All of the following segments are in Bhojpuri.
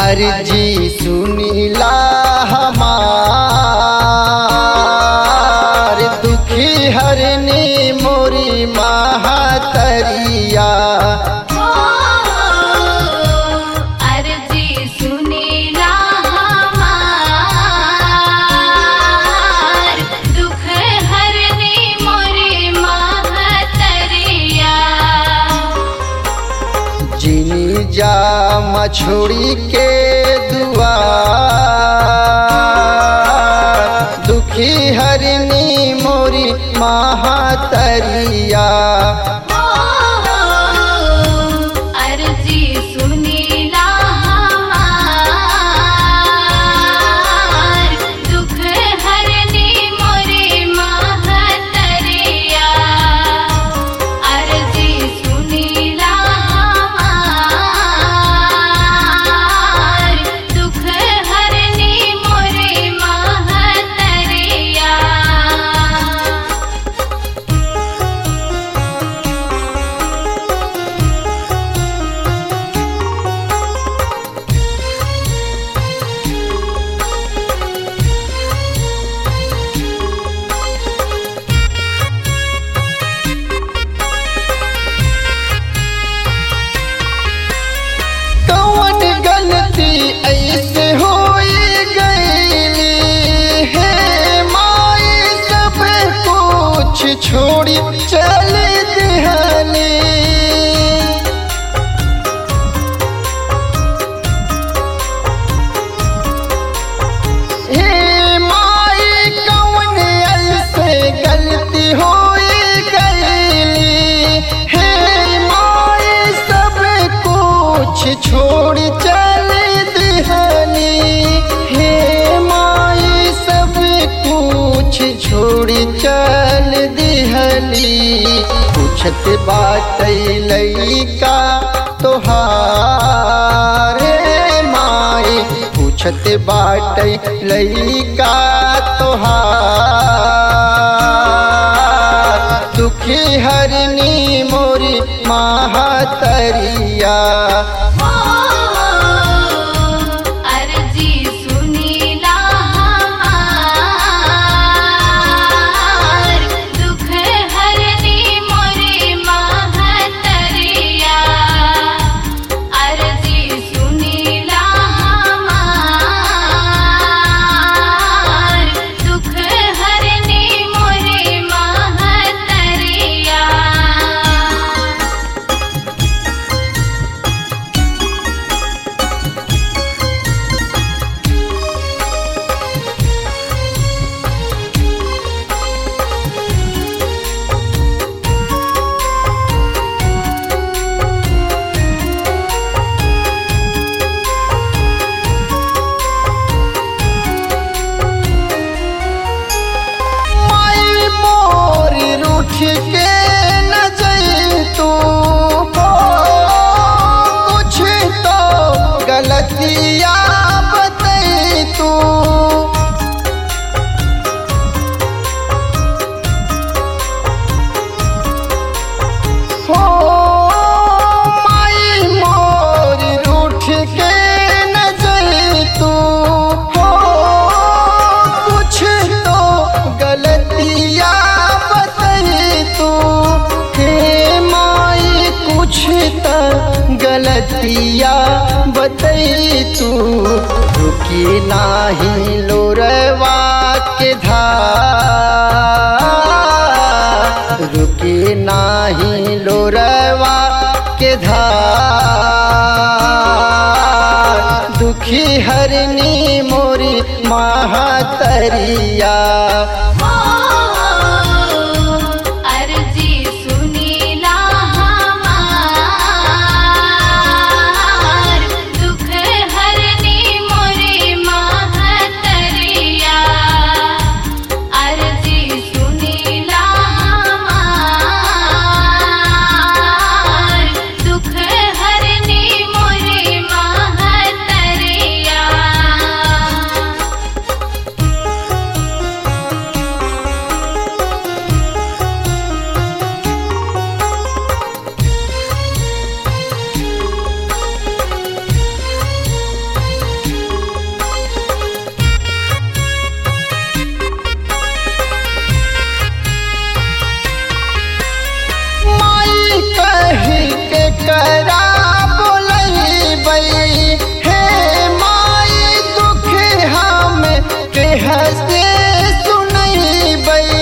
अर्जी सुनीला हमार दुखी हरनी मोरी महातरिया। अर्जी सुनीला हमार दुख हरनी मोरी महातरिया। जिनी जा मछोड़ी के दुआ दुखी हरनी मोरी महातरिया। अर्जी सुनीला हमार दुख हरनी मोरी महातरिया। अर्जी सुनीला हमार दुख हरनी मोरी महातरिया। कौन गलती ऐसे होई गईली है माई सब कुछ छोड़ी चल दिहली। हे माई कौन ऐसे गलती होई गईली हे माई सब कुछ छोड़ चल दिहली। हे माई सब कुछ छोड़ चल दिहली। पूछत बात लइका तोहार माई पूछत बाट लइका तोहार दुखी हरनी मोरी महातरिया। अर्जी सुनीला हमार दुख हरनी मोरी महातरिया। अर्जी सुनीला हमार दुख हरनी मोरी महातरिया। माई मोरी रूठ के न जई तू हो कुछ तो गलतिया बतई तू। हो माई मोरी रूठ के न जई तू हो कुछ तो गलतिया बतई तू। हे माई कुछ तो गलतिया बतई तू। रुकी नाही लोरवा के धार रुकी नाही लोरवा के धार दुखी हरनी मोरी महातरिया। अर्जी सुनीला हमार दुख हरनी मोरी महातरिया। अर्जी सुनीला हमार दुख हरनी मोरी महातरिया। हंसे सुनैबै।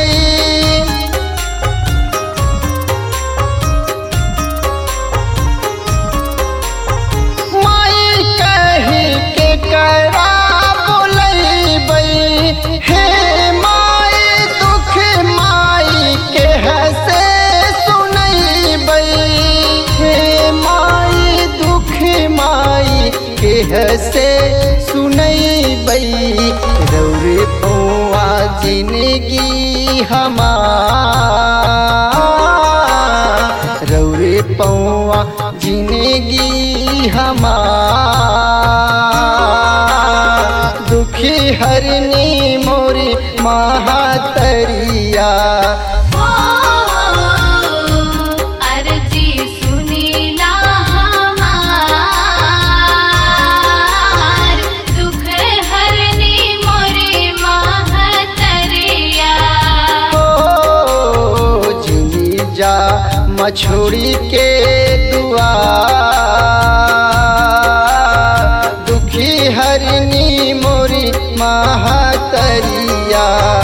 माई कही के करा बोलैबै, हे माई दुख माई के हंसे सुनैबै, हे माई दुख माई के हंसे सुनैबै। रौरे पौआ जिंदगी हमार, रौरे पौआ जिंदगी हमार। दुखी हरनी मोरी महातरिया, अर्जी सुनीला हमार, दुख हरनी मोरे महतरिया। जिनी जा मछोड़ी के दुआ, दुखी हरनी मोरी महातरिया।